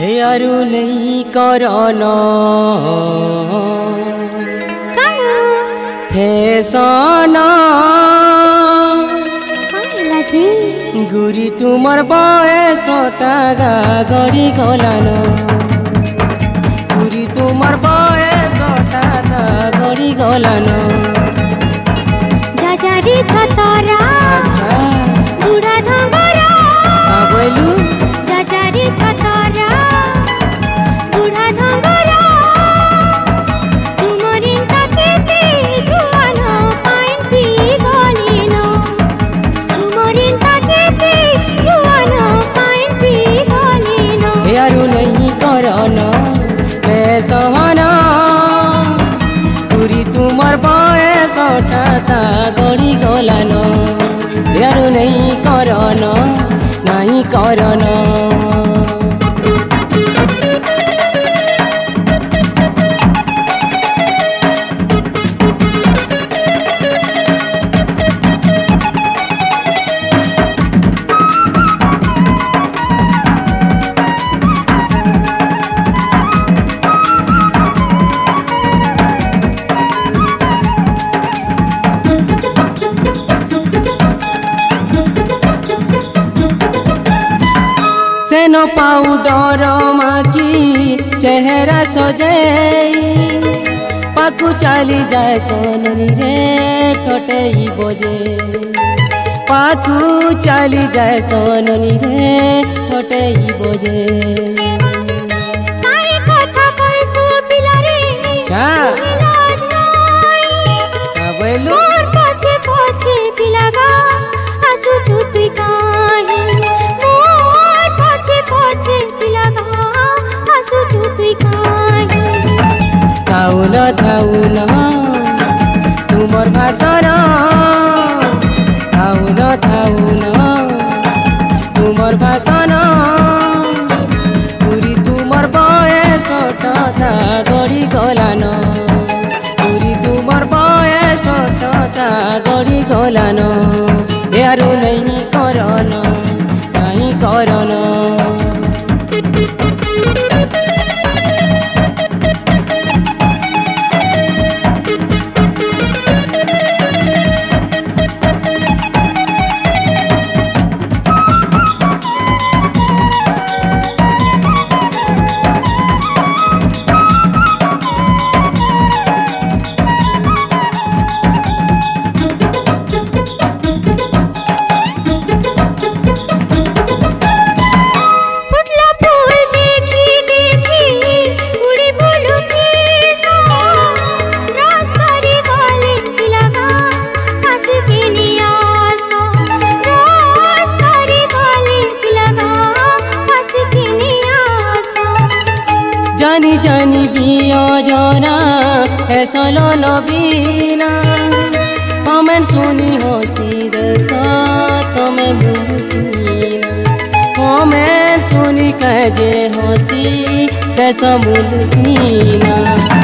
यारू नहीं करना फैसना गुरी तुमर बयस टागा गड़ी गलान गुरी तुमर बयस टागा गड़ी गलान जाजारी छतरा अच्छा बुढ़ा धंगरा बोलू जाजारी छतरा बुढ़ा धंगरा तुमरी ताकेते जुआनो पाइन पी गलिनो तुमरी ताकेते जुआनो पाइन पी गलिनो यारू नहीं करना फैसना गुरी तुमर बयस टागा गड़ी गलान यारू नहीं करना नहीं करना सेनो पाउडर माकी चेहरा सजाई पाकू चली जाए सोननी रे ठटेई बजे पाकू चली जाए सोननी रे ठटेई बजे काई कथा कहसु पिलारे चा बोलू मोर पछे पछे पिलागा आसु छुतुई काहे मोर पछे पछे पिलागा आसु छुतुई काहे थाउन थाउन तुमर भाषण थाउन थाउन तुमर भाषण पुरी तुमर बयस टागा गड़ी गलान पुरी तुमर बयस टागा गड़ी गलान यारू नहीं करना नहीं करना फुटला फूल देखी देखी उड़ी बोलू केसा रास्तारी वाले पिलागा आसु के नियासो रास्तारी वाले पिलागा आसु के नियासो जानी जानी बिया जाना ऐसा लबीना कमेंट सुनी होसी दसा तुम्हें मुलकीना कमेंट सुनी कहे होसी दसा मुलकीना